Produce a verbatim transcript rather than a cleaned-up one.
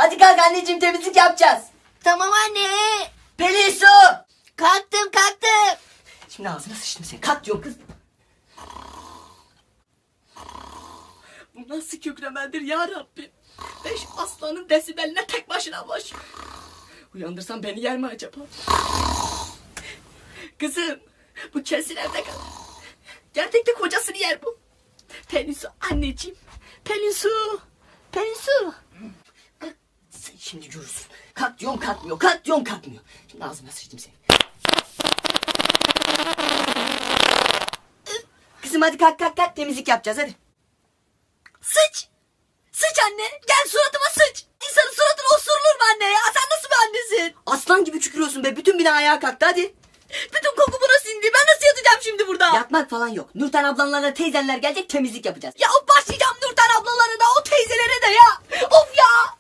Hadi kalk anneciğim, temizlik yapacağız. Tamam anne. Pelin Su. Kalktım kalktım. Şimdi ağzına sıçtım seni. Kalk diyorum kız. Bu nasıl kükremedir ya Rabbim? Beş aslanın desibeline tek başına boş. Uyandırsam beni yer mi acaba? Kızım, bu kesin evde kal. Gerçekten kocasını yer bu. Pelin Su anneciğim. Pelin Su. Pelin Su. Sen şimdi görürsün. Kalk diyorum kalkmıyor. Kalk diyorum kalkmıyor. Şimdi ağzına sıçtım seni. Kızım hadi kalk kalk kalk, temizlik yapacağız hadi. Sıç. Sıç anne. Gel suratıma sıç. İnsanın suratına osurulur mu anne ya? Sen nasıl bir annesin? Aslan gibi çükürüyorsun be. Bütün bina ayağa kalktı hadi. Bütün koku buna sindi. Ben nasıl yatacağım şimdi burada? Yatmak falan yok. Nurten ablanlarla teyzenler gelecek, temizlik yapacağız. Ya başlayacağım Nurten ablaları da o teyzelere de ya. Of ya.